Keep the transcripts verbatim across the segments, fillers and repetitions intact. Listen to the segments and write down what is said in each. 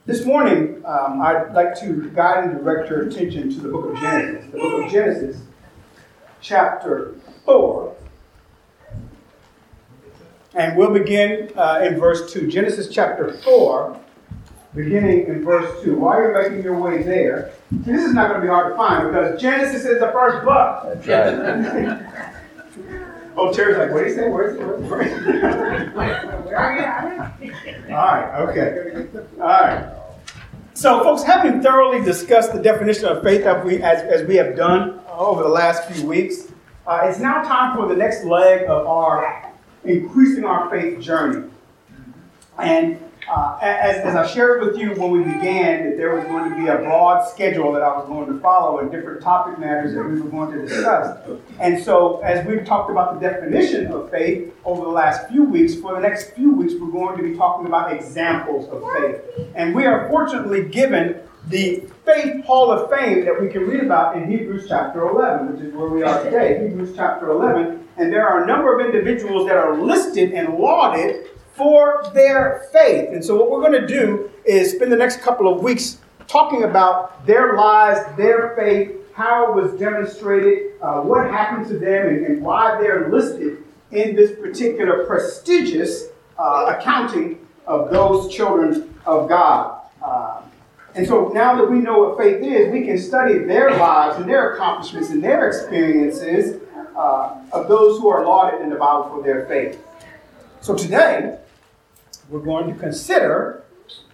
This morning, um, I'd like to guide and direct your attention to the book of Genesis. The book of Genesis, chapter four. And we'll begin uh, in verse two. Genesis chapter four, beginning in verse two. While you're making your way there, see, this is not going to be hard to find because Genesis is the first book. That's right. Oh, Terry's like, what did he say? Where is it? Where is it? Where are you at? All right, okay. All right. So, folks, having thoroughly discussed the definition of faith that we, as, as we have done over the last few weeks, uh, it's now time for the next leg of our increasing our faith journey. And uh, as, as I shared with you when we began, that there was going to be a broad schedule that I was going to follow and different topic matters that we were going to discuss. And so, as we've talked about the definition of faith over the last few weeks, for the next few weeks, we're going to be talking about examples of faith. And we are fortunately given the Faith Hall of Fame that we can read about in Hebrews chapter eleven, which is where we are today, Hebrews chapter eleven. And there are a number of individuals that are listed and lauded for their faith. And so what we're going to do is spend the next couple of weeks talking about their lives, their faith, how it was demonstrated, uh, what happened to them, and, and why they're listed in this particular prestigious uh, accounting of those children of God. Uh, and so now that we know what faith is, we can study their lives and their accomplishments and their experiences uh, of those who are lauded in the Bible for their faith. So today, we're going to consider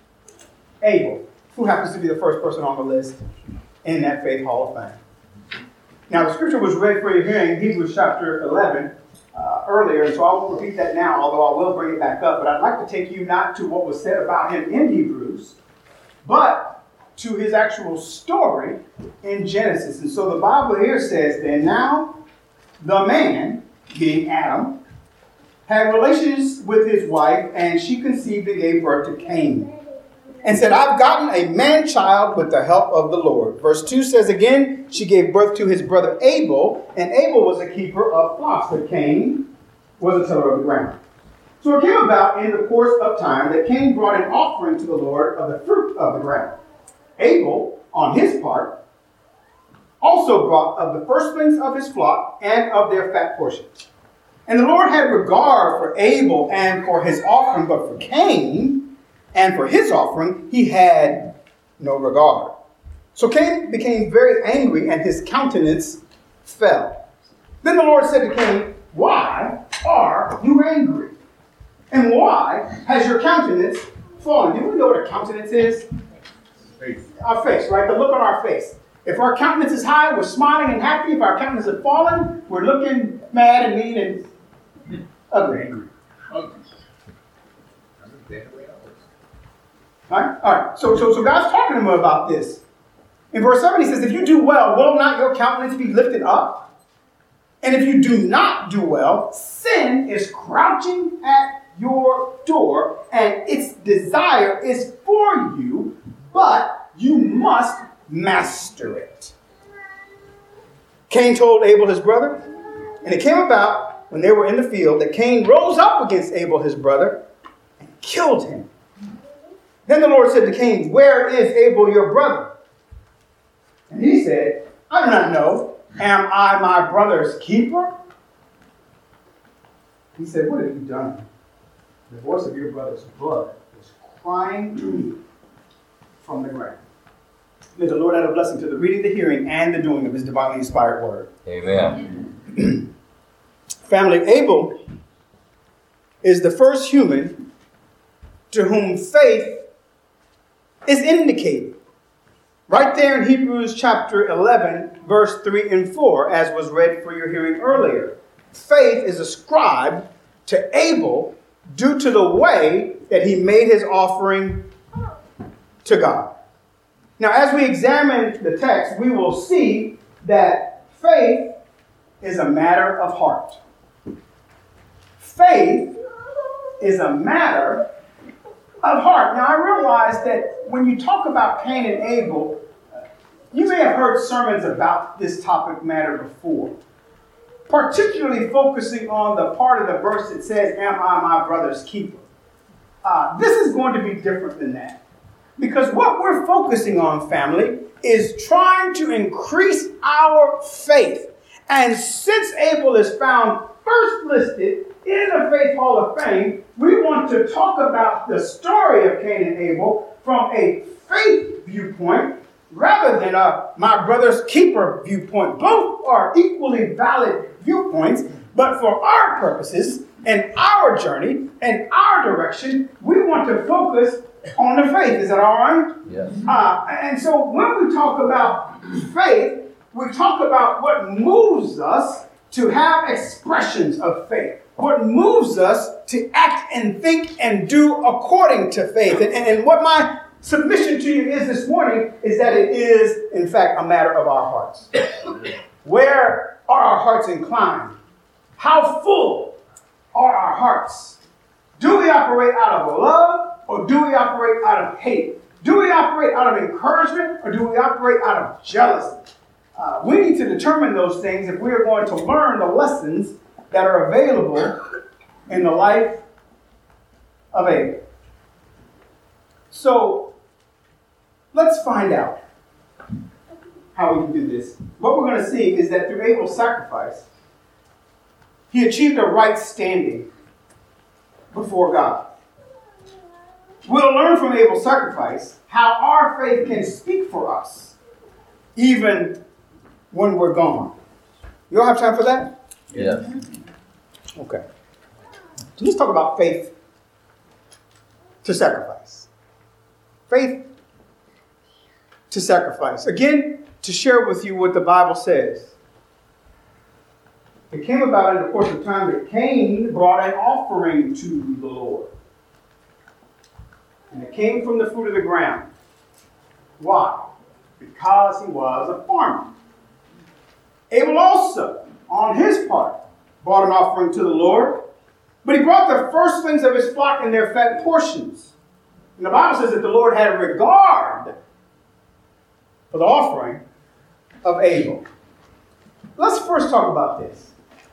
Abel, who happens to be the first person on the list in that Faith Hall of Fame. Now, the scripture was read for your hearing, Hebrews chapter eleven, uh, earlier, and so I won't repeat that now, although I will bring it back up. But I'd like to take you not to what was said about him in Hebrews, but to his actual story in Genesis. And so the Bible here says, then now the man, being Adam, had relations with his wife, and she conceived and gave birth to Cain. And said, I've gotten a man-child with the help of the Lord. Verse two says again, she gave birth to his brother Abel, and Abel was a keeper of flocks, but Cain was a tiller of the ground. So it came about in the course of time that Cain brought an offering to the Lord of the fruit of the ground. Abel, on his part, also brought of the firstlings of his flock and of their fat portions. And the Lord had regard for Abel and for his offering, but for Cain and for his offering, he had no regard. So Cain became very angry, and his countenance fell. Then the Lord said to Cain, why are you angry? And why has your countenance fallen? Do we know what a countenance is? Face. Our face, right? The look on our face. If our countenance is high, we're smiling and happy. If our countenance is fallen, we're looking mad and mean and ugly. Angry. Ugly. All right? All right. So, so, so God's talking to him about this. In verse seven, he says, if you do well, will not your countenance be lifted up? And if you do not do well, sin is crouching at your door, and its desire is for you, but you must master it. Cain told Abel his brother, and it came about when they were in the field that Cain rose up against Abel his brother and killed him. Then the Lord said to Cain, where is Abel your brother? And he said, I do not know. Am I my brother's keeper? He said, what have you done? The voice of your brother's blood is crying to me from the ground. May the Lord add a blessing to the reading, the hearing, and the doing of his divinely inspired word. Amen. Family, Abel is the first human to whom faith is indicated. Right there in Hebrews chapter eleven, verse three and four, as was read for your hearing earlier. Faith is ascribed to Abel due to the way that he made his offering to God. Now, as we examine the text, we will see that faith is a matter of heart. Faith is a matter of heart. Now, I realize that when you talk about Cain and Abel, you may have heard sermons about this topic matter before, particularly focusing on the part of the verse that says, am I my brother's keeper? Uh, this is going to be different than that. Because what we're focusing on, family, is trying to increase our faith. And since Abel is found first listed in the Faith Hall of Fame, we want to talk about the story of Cain and Abel from a faith viewpoint rather than a my brother's keeper viewpoint. Both are equally valid viewpoints, but for our purposes and our journey and our direction, we want to focus on the faith. Is that all right? Yes. Uh, and so when we talk about faith, we talk about what moves us to have expressions of faith. What moves us to act and think and do according to faith. And, and, and what my submission to you is this morning is that it is, in fact, a matter of our hearts. Where are our hearts inclined? How full are our hearts? Do we operate out of love or do we operate out of hate? Do we operate out of encouragement or do we operate out of jealousy? Uh, we need to determine those things if we are going to learn the lessons that are available in the life of Abel. So let's find out how we can do this. What we're going to see is that through Abel's sacrifice, he achieved a right standing before God. We'll learn from Abel's sacrifice how our faith can speak for us, even when we're gone. You all have time for that? Yes. Okay. So let's talk about faith to sacrifice. Faith to sacrifice. Again, to share with you what the Bible says. It came about in the course of time that Cain brought an offering to the Lord. And it came from the fruit of the ground. Why? Because he was a farmer. Abel also, on his part, brought an offering to the Lord, but he brought the firstlings of his flock in their fat portions. And the Bible says that the Lord had regard for the offering of Abel. Let's first talk about this.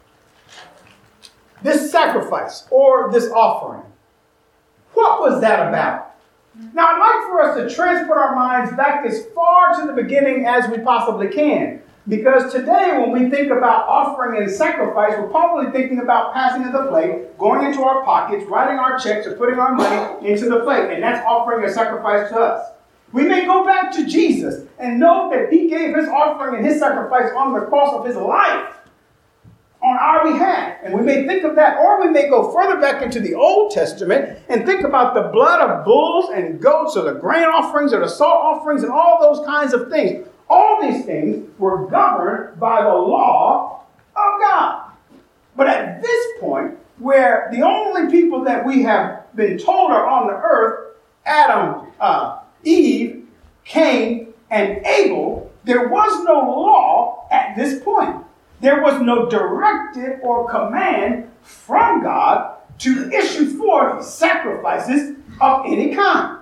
This sacrifice or this offering. What was that about? Now, I'd like for us to transport our minds back as far to the beginning as we possibly can. Because today, when we think about offering and sacrifice, we're probably thinking about passing to the plate, going into our pockets, writing our checks, or putting our money into the plate. And that's offering a sacrifice to us. We may go back to Jesus and know that he gave his offering and his sacrifice on the cross of his life on our behalf. And we may think of that, or we may go further back into the Old Testament and think about the blood of bulls and goats, or the grain offerings, or the salt offerings, and all those kinds of things. All these things were governed by the law of God. But at this point, where the only people that we have been told are on the earth, Adam, uh, Eve, Cain, and Abel, there was no law at this point. There was no directive or command from God to issue forth sacrifices of any kind.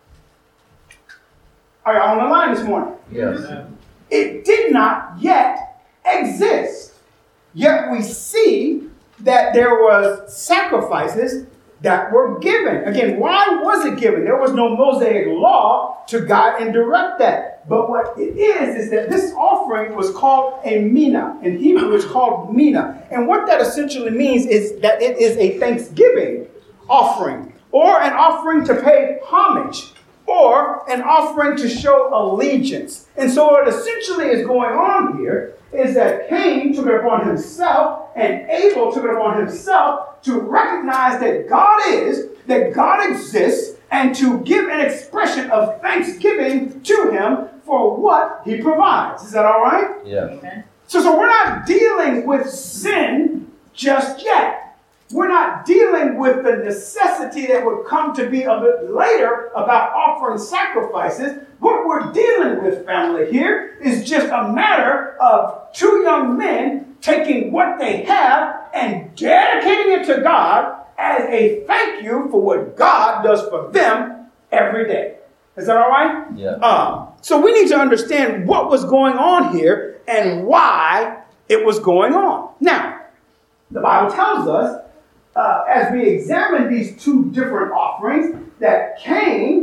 Are y'all on the line this morning? Yes. It did not yet exist. Yet we see that there was sacrifices that were given. Again, why was it given? There was no Mosaic law to guide and direct that. But what it is, is that this offering was called a mina. In Hebrew, it's called mina. And what that essentially means is that it is a thanksgiving offering, or an offering to pay homage, or an offering to show allegiance. And so what essentially is going on here is that Cain took it upon himself and Abel took it upon himself to recognize that God is, that God exists, and to give an expression of thanksgiving to him for what he provides. Is that all right? Yeah. So, so we're not dealing with sin just yet. We're not dealing with the necessity that would come to be a bit later about offering sacrifices. What we're dealing with, family, here is just a matter of two young men taking what they have and dedicating it to God as a thank you for what God does for them every day. Is that all right? Yeah. Um, so we need to understand what was going on here and why it was going on. Now, the Bible tells us, Uh, as we examine these two different offerings, that Cain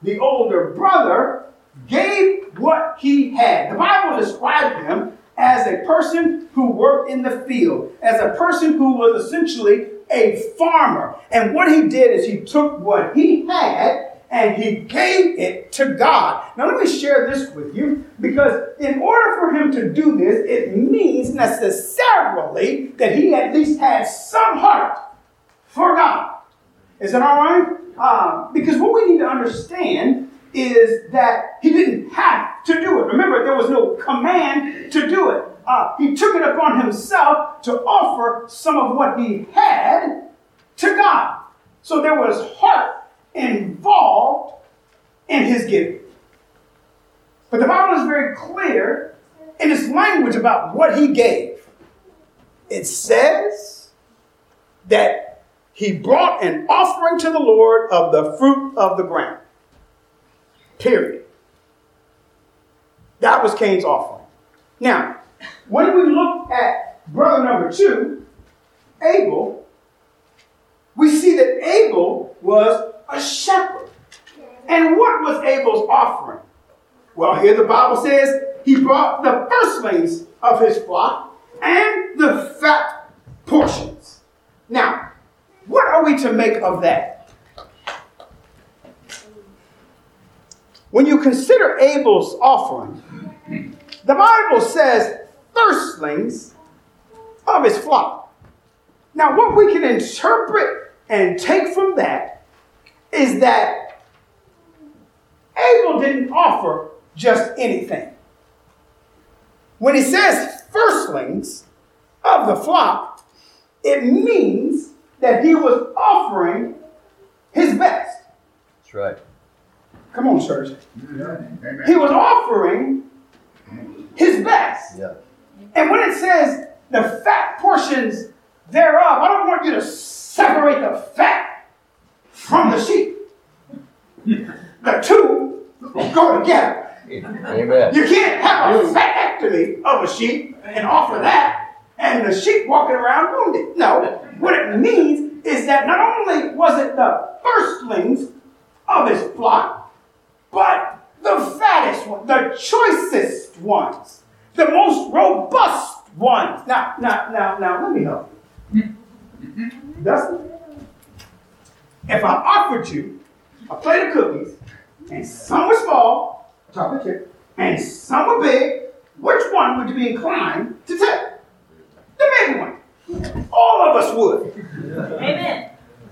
the older brother, gave what he had. The Bible described him as a person who worked in the field, as a person who was essentially a farmer. And what he did is he took what he had and he gave it to God. Now let me share this with you, because in order for him to do this, it means necessarily that he at least had some heart for God. Is that all right? Um, because what we need to understand is that he didn't have to do it. Remember, there was no command to do it. Uh, he took it upon himself to offer some of what he had to God. So there was heart involved in his giving. But the Bible is very clear in its language about what he gave. It says that he brought an offering to the Lord of the fruit of the ground. Period. That was Cain's offering. Now, when we look at brother number two, Abel, we see that Abel was a shepherd. And what was Abel's offering? Well, here the Bible says he brought the firstlings of his flock and the fat portions. Now, what are we to make of that? When you consider Abel's offering, the Bible says firstlings of his flock. Now, what we can interpret and take from that is that Abel didn't offer just anything. When he says firstlings of the flock, it means that he was offering his best. That's right. Come on, church. Amen. He was offering his best. Yeah. And when it says the fat portions thereof, I don't want you to separate the fat from the sheep. The two go together. Amen. You can't have a fatectomy of a sheep and offer that, and the sheep walking around wounded. No. What it means is that not only was it the firstlings of his flock, but the fattest ones, the choicest ones, the most robust ones. Now, now, now, now, let me help you. Dustin, if I offered you a plate of cookies, and some were small, chocolate chip, and some were big, which one would you be inclined to take? The big one. All of us would. Amen.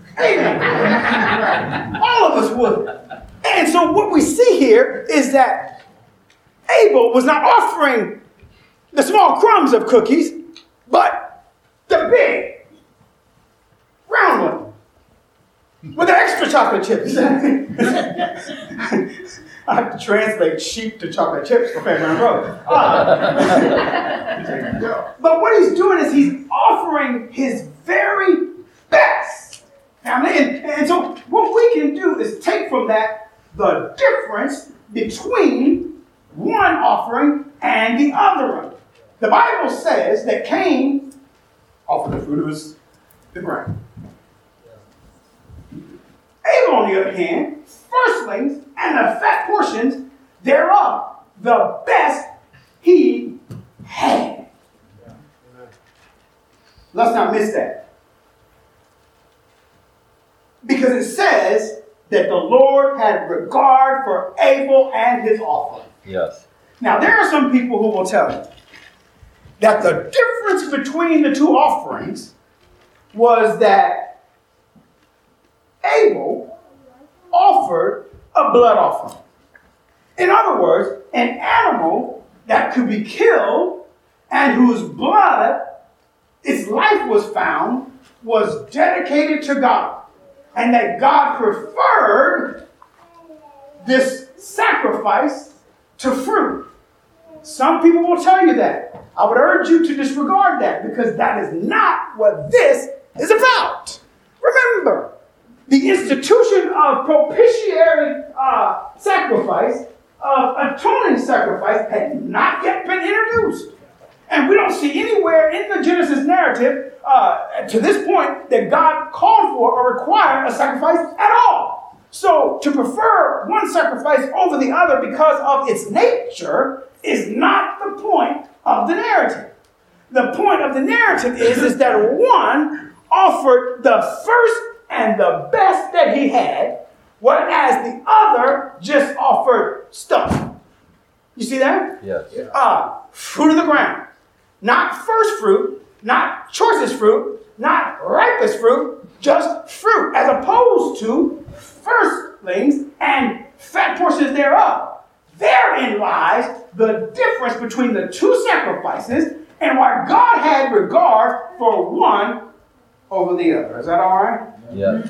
Amen. All of us would. And so what we see here is that Abel was not offering the small crumbs of cookies, but the big, round one with the extra chocolate chips. I have to translate sheep to chocolate chips for Fairground Road. Uh, but what he's doing is he's offering his very best. Now, and, and so what we can do is take from that the difference between one offering and the other one. The Bible says that Cain offered the fruit of his the ground. Abel, on the other hand, firstlings and the fat portions thereof, the best he had. Let's not miss that. Because it says that the Lord had regard for Abel and his offering. Yes. Now, there are some people who will tell you that the difference between the two offerings was that Abel offered a blood offering. In other words, an animal that could be killed and whose blood, its life was found, was dedicated to God. And that God preferred this sacrifice to fruit. Some people will tell you that. I would urge you to disregard that, because that is not what this is about. Remember, the institution of propitiatory uh, sacrifice, of atoning sacrifice, had not yet been introduced. And we don't see anywhere in the Genesis narrative uh, to this point that God called for or required a sacrifice at all. So to prefer one sacrifice over the other because of its nature is not the point of the narrative. The point of the narrative is, is that one offered the first and the best that he had, whereas the other just offered stuff. You see that? Yes. Uh, fruit of the ground. Not first fruit, not choicest fruit, not ripest fruit, just fruit, as opposed to firstlings and fat portions thereof. Therein lies the difference between the two sacrifices and why God had regard for one over the other. Is that all right? Yes.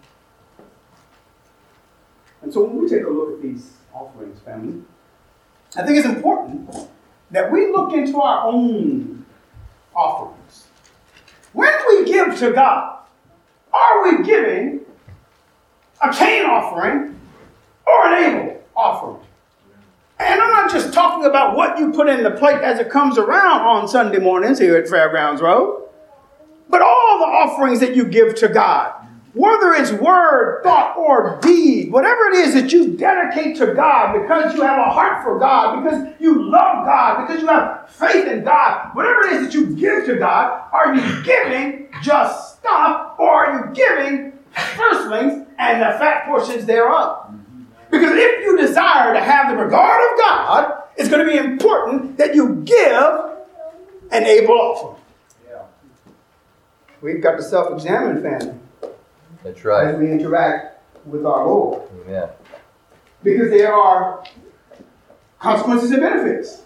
And so when we take a look at these offerings, family, I think it's important that we look into our own offerings. When we give to God, are we giving a Cain offering or an Abel offering? And I'm not just talking about what you put in the plate as it comes around on Sunday mornings here at Fairgrounds Road, but all the offerings that you give to God, whether it's word, thought, or deed, whatever it is that you dedicate to God because you have a heart for God, because you love God, because you have faith in God, whatever it is that you give to God, are you giving just stuff or are you giving firstlings and the fat portions thereof? Because if you desire to have the regard of God, it's going to be important that you give an Abel offering. Yeah. We've got to self-examine, family. That's right. As we interact with our Lord. Amen. Because there are consequences and benefits.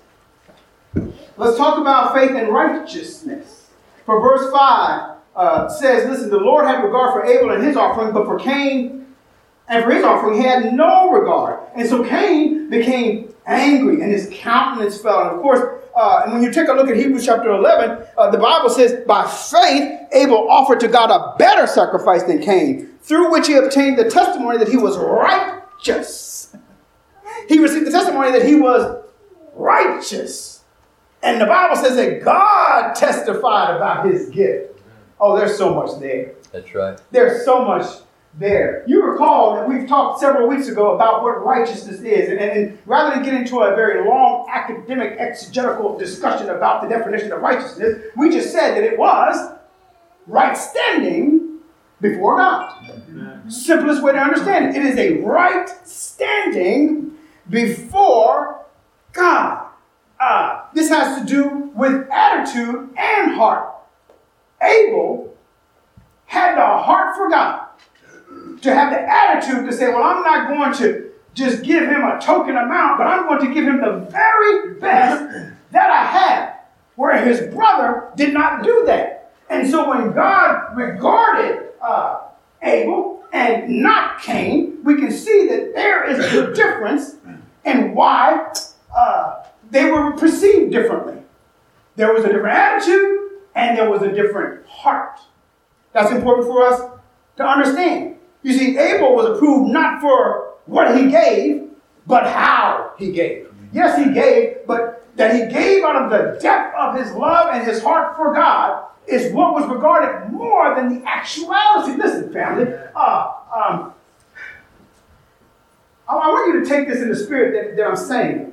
Let's talk about faith and righteousness. For verse five uh, says, listen, the Lord had regard for Abel and his offering, but for Cain and for his offering he had no regard. And so Cain became angry and his countenance fell. And of course, uh, and when you take a look at Hebrews chapter eleven, uh, the Bible says, by faith, Abel offered to God a better sacrifice than Cain, through which he obtained the testimony that he was righteous. He received the testimony that he was righteous. And the Bible says that God testified about his gift. Oh, there's so much there. That's right. There's so much there. You recall that we've talked several weeks ago about what righteousness is. And, and, and rather than get into a very long academic exegetical discussion about the definition of righteousness, we just said that it was right standing before God. Amen. Simplest way to understand it. It is a right standing before God. Uh, this has to do with attitude and heart. Abel had the heart for God. To have the attitude to say, well, I'm not going to just give him a token amount, but I'm going to give him the very best that I have. Where his brother did not do that. And so when God regarded uh, Abel and not Cain, we can see that there is a difference in why uh, they were perceived differently. There was a different attitude and there was a different heart. That's important for us to understand. You see, Abel was approved not for what he gave, but how he gave. Yes, he gave, but that he gave out of the depth of his love and his heart for God is what was regarded more than the actuality. Listen, family, uh, um, I, I want you to take this in the spirit that, that I'm saying.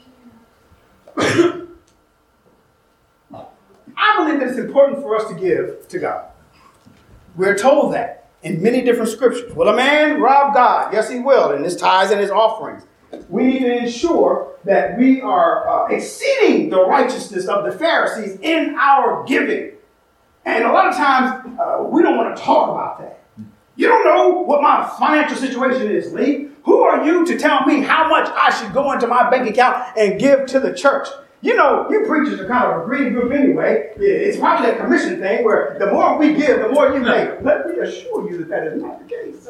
I believe that it's important for us to give to God. We're told that in many different scriptures. Will a man rob God? Yes, he will, in his tithes and his offerings. We need to ensure that we are uh, exceeding the righteousness of the Pharisees in our giving. And a lot of times, uh, we don't want to talk about that. You don't know what my financial situation is, Lee. Who are you to tell me how much I should go into my bank account and give to the church? You know, you preachers are kind of a greedy group anyway. It's probably a commission thing where the more we give, the more you make. Let me assure you that that is not the case.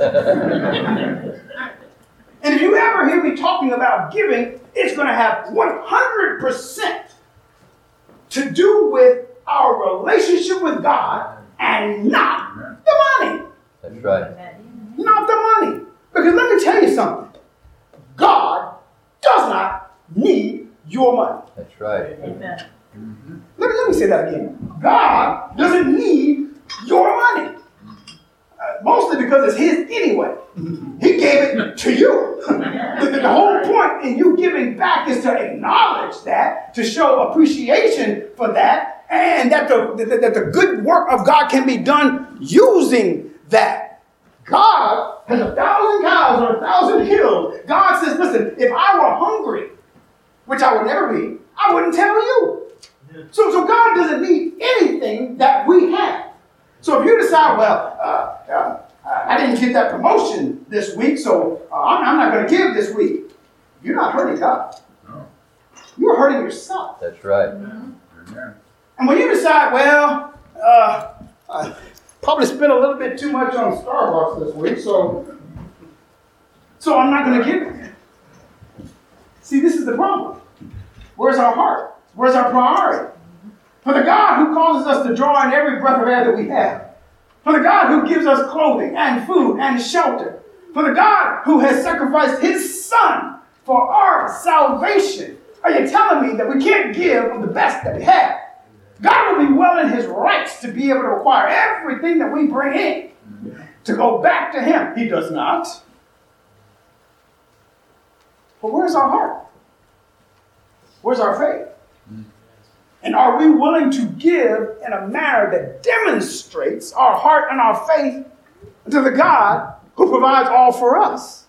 And if you ever hear me talking about giving, it's going to have one hundred percent to do with our relationship with God and not the money. That's right. Not the money. Because let me tell you something. God does not need your money. That's right. Amen. Mm-hmm. Let me, let me say that again. God doesn't need your money. Uh, mostly because it's his anyway. He gave it to you. the, the whole point in you giving back is to acknowledge that, to show appreciation for that, and that the, that, that the good work of God can be done using that. God has a thousand cows on a thousand hills. God says, listen, if I were hungry, which I would never be, I wouldn't tell you. So, so God doesn't need anything that we have. So if you decide, well, uh, uh, I didn't get that promotion this week, so uh, I'm, I'm not going to give this week. You're not hurting God. No. You're hurting yourself. That's right. Mm-hmm. And when you decide, well, uh, I probably spent a little bit too much on Starbucks this week, so, so I'm not going to give it. See, this is the problem. Where's our heart? Where's our priority? For the God who causes us to draw in every breath of air that we have. For the God who gives us clothing and food and shelter. For the God who has sacrificed his son for our salvation. Are you telling me that we can't give of the best that we have? God will be well in his rights to be able to acquire everything that we bring in to go back to him. He does not. But where's our heart? Where's our faith? And are we willing to give in a manner that demonstrates our heart and our faith to the God who provides all for us?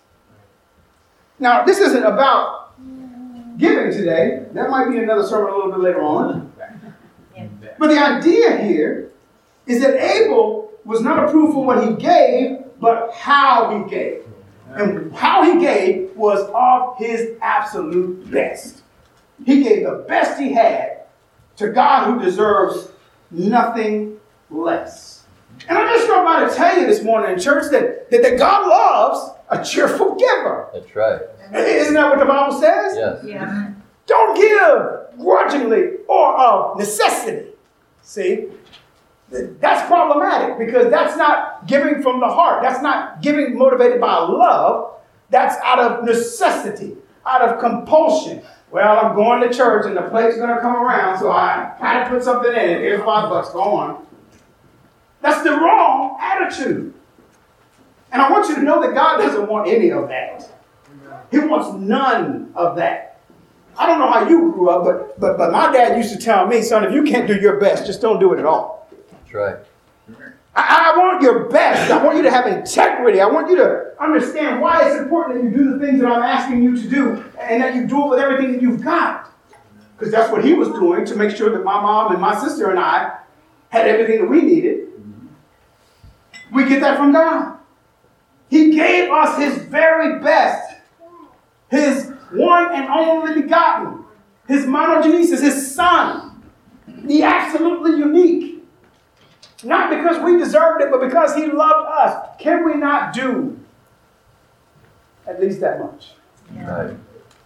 Now, this isn't about giving today. That might be another sermon a little bit later on. But the idea here is that Abel was not approved for what he gave, but how he gave. And how he gave was of his absolute best. He gave the best he had to God who deserves nothing less. And I just dropped by to tell you this morning in church that, that, that God loves a cheerful giver. That's right. Isn't that what the Bible says? Yes. Yeah. Don't give grudgingly or of necessity. See? That's problematic because that's not giving from the heart. That's not giving motivated by love. That's out of necessity, out of compulsion. Well, I'm going to church and the plate's going to come around, so I got to put something in it. Here's five bucks. Go on. That's the wrong attitude. And I want you to know that God doesn't want any of that. He wants none of that. I don't know how you grew up, but, but, but my dad used to tell me, son, if you can't do your best, just don't do it at all. That's right. I, I want your best. I want you to have integrity. I want you to understand why it's important that you do the things that I'm asking you to do and that you do it with everything that you've got. Because that's what he was doing to make sure that my mom and my sister and I had everything that we needed. We get that from God. He gave us his very best. His one and only begotten. His monogenesis, his son. The absolutely unique. Not because we deserved it, but because he loved us. Can we not do at least that much? Right.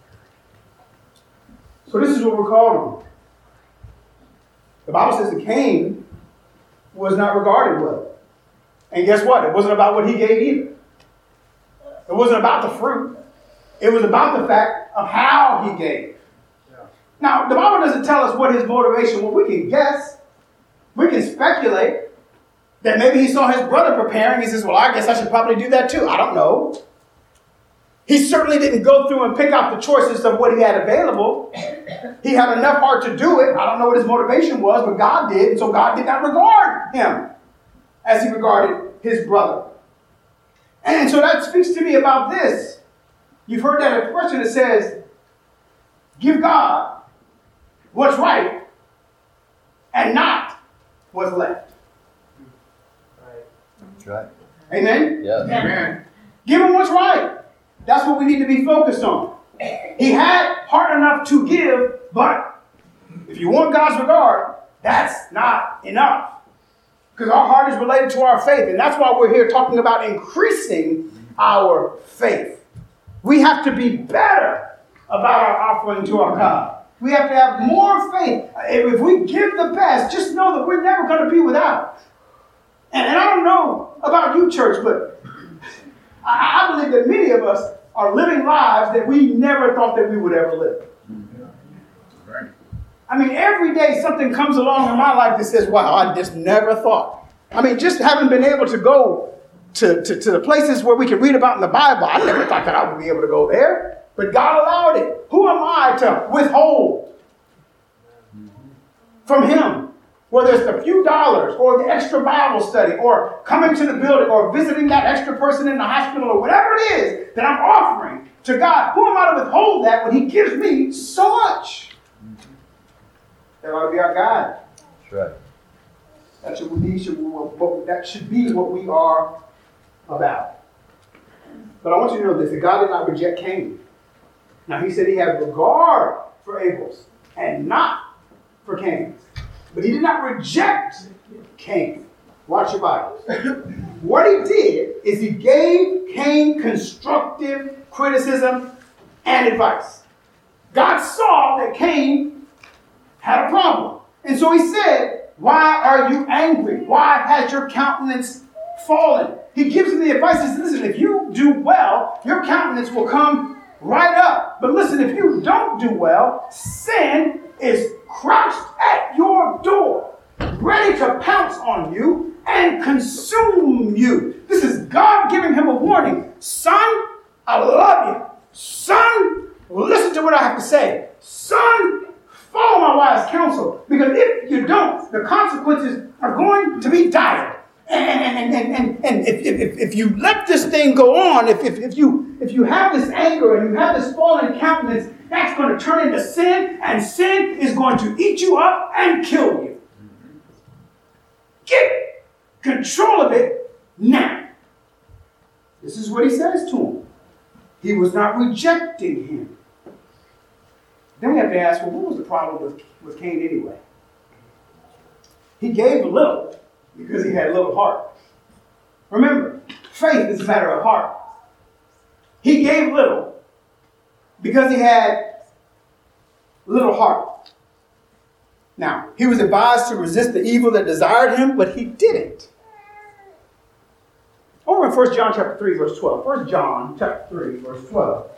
So this is what we're called on. The Bible says that Cain was not regarded well. And guess what? It wasn't about what he gave either. It wasn't about the fruit. It was about the fact of how he gave. Now, the Bible doesn't tell us what his motivation was. We can guess. We can speculate that maybe he saw his brother preparing. He says, well, I guess I should probably do that too. I don't know. He certainly didn't go through and pick out the choices of what he had available. He had enough heart to do it. I don't know what his motivation was, but God did. And so God did not regard him as he regarded his brother. And so that speaks to me about this. You've heard that expression that says, give God what's right and not what's left. That's right. Amen? Yes. Amen. Give him what's right. That's what we need to be focused on. He had heart enough to give, but if you want God's regard, that's not enough. Because our heart is related to our faith. And that's why we're here talking about increasing our faith. We have to be better about our offering to our God. We have to have more faith. If we give the best, just know that we're never going to be without. And, and I don't know about you, church, but I, I believe that many of us are living lives that we never thought that we would ever live. Right. I mean, every day something comes along in my life that says, wow, I just never thought. I mean, just having been able to go to, to, to the places where we can read about in the Bible. I never thought that I would be able to go there, but God allowed it. Who am I to withhold from him? Whether it's the few dollars or the extra Bible study or coming to the building or visiting that extra person in the hospital or whatever it is that I'm offering to God. Who am I to withhold that when he gives me so much? That ought to be our God. That's right. That should be, should, that should be what we are about. But I want you to know this, that God did not reject Cain. Now he said he had regard for Abel's and not for Cain's. But he did not reject Cain. Watch your Bible. What he did is he gave Cain constructive criticism and advice. God saw that Cain had a problem. And so he said, why are you angry? Why has your countenance fallen? He gives him the advice. He says, listen, if you do well, your countenance will come right up. But listen, if you don't do well, sin is crouched at your door, ready to pounce on you and consume you. This is God giving him a warning. Son, I love you. Son, listen to what I have to say. Son, follow my wise counsel. Because if you don't, the consequences are going to be dire. And, and, and, and, and if, if, if you let this thing go on, if, if, if, you, if you have this anger and you have this fallen countenance, that's going to turn into sin, and sin is going to eat you up and kill you. Get control of it now. This is what he says to him. He was not rejecting him. Then we have to ask, well, what was the problem with, with Cain anyway? He gave a little because he had a little heart. Remember, faith is a matter of heart. He gave little because he had little heart. Now, he was advised to resist the evil that desired him, but he didn't. Over in First John chapter three, verse twelve. First John chapter three, verse twelve.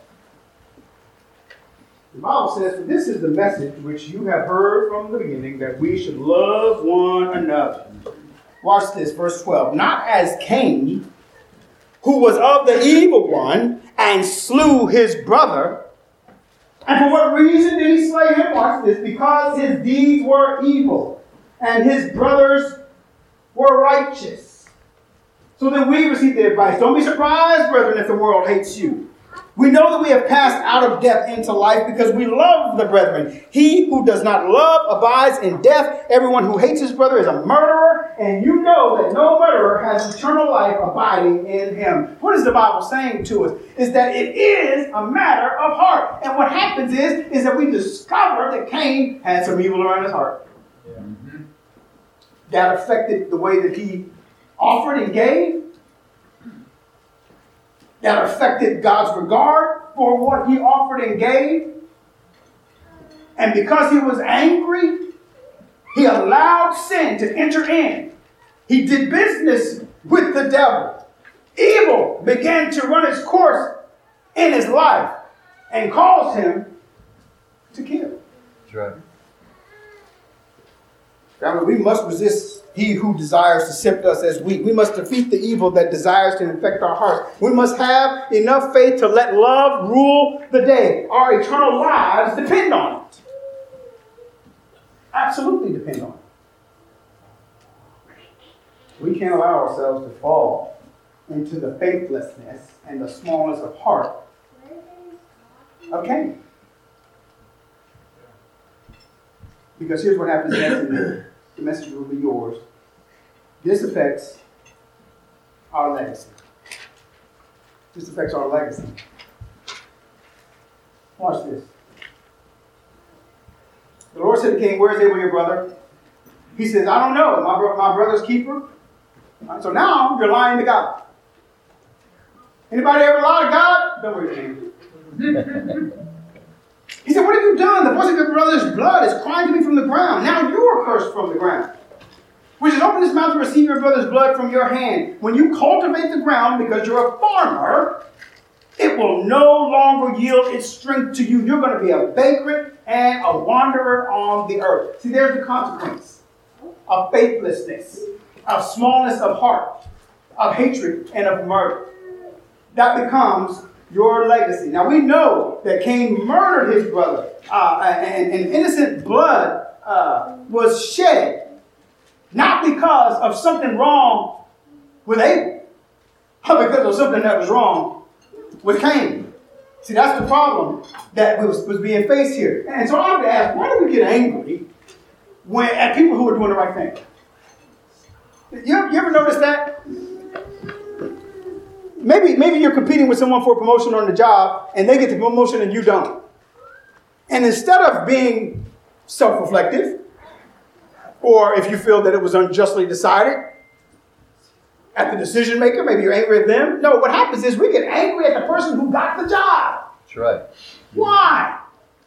The Bible says, for this is the message which you have heard from the beginning, that we should love one another. Watch this, verse twelve. Not as Cain, who was of the evil one, and slew his brother. And for what reason did he slay him? Watch this. Because his deeds were evil, and his brothers were righteous. So then we receive the advice. Don't be surprised, brethren, if the world hates you. We know that we have passed out of death into life because we love the brethren. He who does not love abides in death. Everyone who hates his brother is a murderer. And you know that no murderer has eternal life abiding in him. What is the Bible saying to us? Is that it is a matter of heart. And what happens is, is that we discover that Cain had some evil around his heart. Yeah. Mm-hmm. That affected the way that he offered and gave. That affected God's regard for what he offered and gave. And because he was angry, he allowed sin to enter in. He did business with the devil. Evil began to run its course in his life and caused him to kill. That's right. Family, we must resist he who desires to sift us as wheat. We must defeat the evil that desires to infect our hearts. We must have enough faith to let love rule the day. Our eternal lives depend on it. Absolutely depend on it. We can't allow ourselves to fall into the faithlessness and the smallness of heart of Cain. Because here's what happens next. The message will be yours. This affects our legacy. This affects our legacy. Watch this. The Lord said to Cain, where is Abel your brother? He says, I don't know. My, bro- my brother's keeper. Right, so now you're lying to God. Anybody ever lie to God? Don't raise your hand. He said, what have you done? The voice of your brother's blood is crying to me from the ground. Now you are cursed from the ground. Which is open his mouth to receive your brother's blood from your hand. When you cultivate the ground because you're a farmer, it will no longer yield its strength to you. You're going to be a vagrant and a wanderer on the earth. See, there's the consequence of faithlessness, of smallness of heart, of hatred and of murder. That becomes your legacy. Now we know that Cain murdered his brother, uh, and, and innocent blood uh, was shed, not because of something wrong with Abel, but because of something that was wrong with Cain. See, that's the problem that was, was being faced here. And so I have to ask, why do we get angry when at people who are doing the right thing? You, you ever notice that? Maybe, maybe you're competing with someone for a promotion on the job and they get the promotion and you don't. And instead of being self-reflective, or if you feel that it was unjustly decided at the decision maker, maybe you're angry at them. No, what happens is we get angry at the person who got the job. That's right. Why?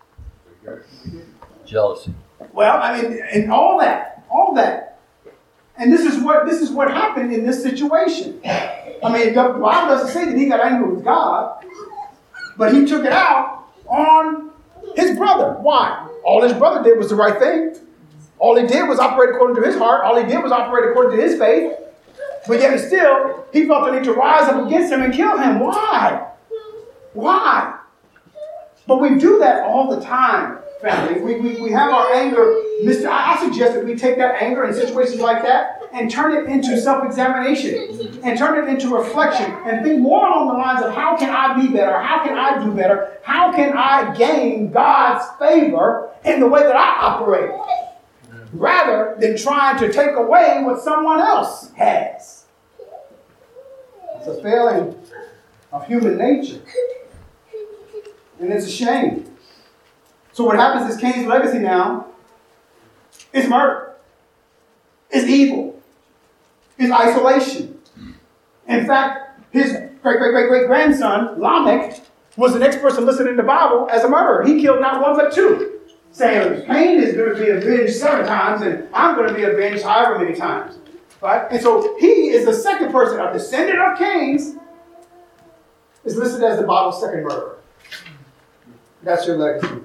Jealousy. Well, I mean, and all that, all that. And this is what this is what happened in this situation. I mean, the Bible doesn't say that he got angry with God, but he took it out on his brother. Why? All his brother did was the right thing. All he did was operate according to his heart. All he did was operate according to his faith. But yet and still, he felt the need to rise up against him and kill him. Why? Why? But we do that all the time, family. We, we, we have our anger. Mister I, I suggest that we take that anger in situations like that and turn it into self-examination and turn it into reflection and think more along the lines of how can I be better? How can I do better? How can I gain God's favor in the way that I operate? Rather than trying to take away what someone else has. It's a failing of human nature. And it's a shame. So what happens is Cain's legacy now is murder, is evil, is isolation. In fact, his great-great-great-great-grandson, Lamech, was the next person listed in the Bible as a murderer. He killed not one but two, saying Cain is going to be avenged seven times and I'm going to be avenged however many times. Right? And so he is the second person, a descendant of Cain's, is listed as the Bible's second murderer. That's your legacy.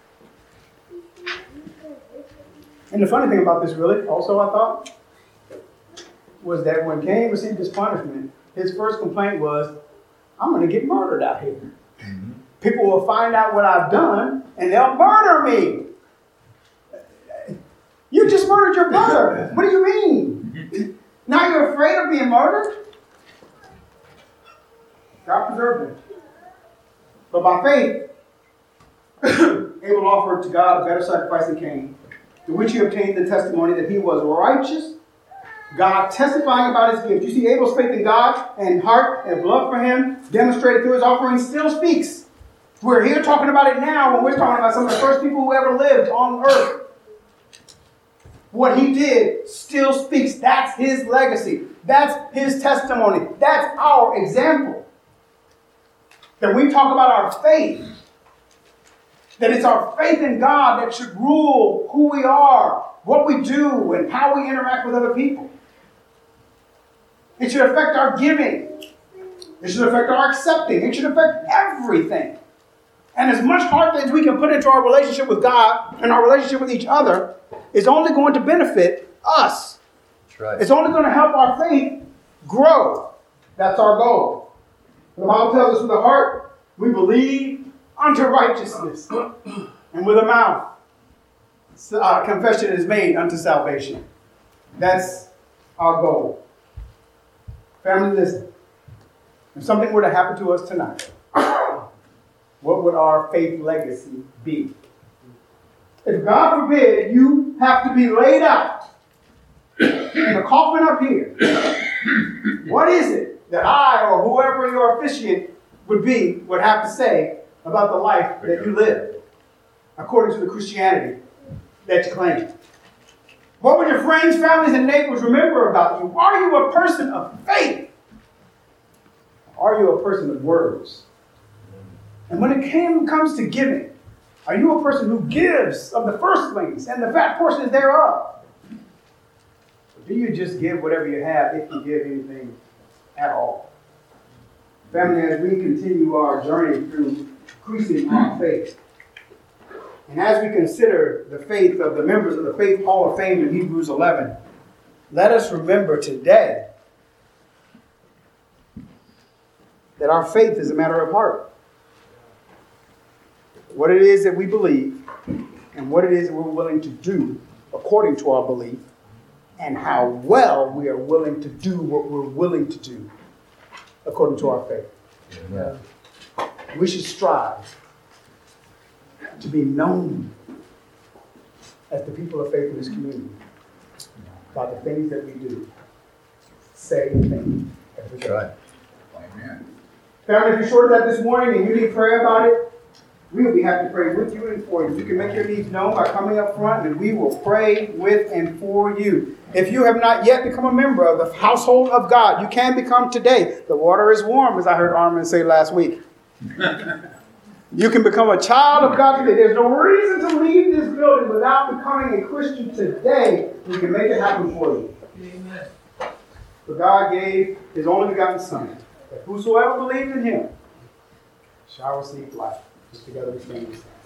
And the funny thing about this, really, also I thought, was that when Cain received his punishment, his first complaint was, I'm going to get murdered out here. Mm-hmm. People will find out what I've done, and they'll murder me. You just murdered your brother. What do you mean? Now you're afraid of being murdered? God preserved him. But by faith, Abel offered to God a better sacrifice than Cain, to which he obtained the testimony that he was righteous, God testifying about his gift. You see, Abel's faith in God and heart and love for him, demonstrated through his offering, still speaks. We're here talking about it now when we're talking about some of the first people who ever lived on earth. What he did still speaks. That's his legacy. That's his testimony. That's our example. That we talk about our faith. That it's our faith in God that should rule who we are, what we do, and how we interact with other people. It should affect our giving. It should affect our accepting. It should affect everything. And as much heart as we can put into our relationship with God and our relationship with each other is only going to benefit us. That's right. It's only going to help our faith grow. That's our goal. The Bible tells us with the heart, we believe unto righteousness. And with the mouth, uh, confession is made unto salvation. That's our goal. Family, listen. If something were to happen to us tonight, what would our faith legacy be? If God forbid you have to be laid out in a coffin up here, what is it that I or whoever your officiant would be would have to say about the life that you live according to the Christianity that you claim? What would your friends, families, and neighbors remember about you? Are you a person of faith? Are you a person of words? And when it came, comes to giving, are you a person who gives of the firstlings and the fat portions thereof? Or do you just give whatever you have, if you give anything at all? Family, as we continue our journey through increasing our faith, and as we consider the faith of the members of the Faith Hall of Fame in Hebrews eleven, let us remember today that our faith is a matter of heart. What it is that we believe and what it is that we're willing to do according to our belief, and how well we are willing to do what we're willing to do according to our faith. Amen. We should strive to be known as the people of faith in this community by the things that we do, say, and think every That's day. right. Amen. Family, if you shorted that this morning and you need prayer about it, we will be happy to pray with you and for you. You can make your needs known by coming up front, and we will pray with and for you. If you have not yet become a member of the household of God, you can become today. The water is warm, as I heard Armin say last week. You can become a child of God today. There's no reason to leave this building without becoming a Christian today. We can make it happen for you. Amen. For God gave his only begotten Son, that whosoever believes in him shall receive life. Just together we stand.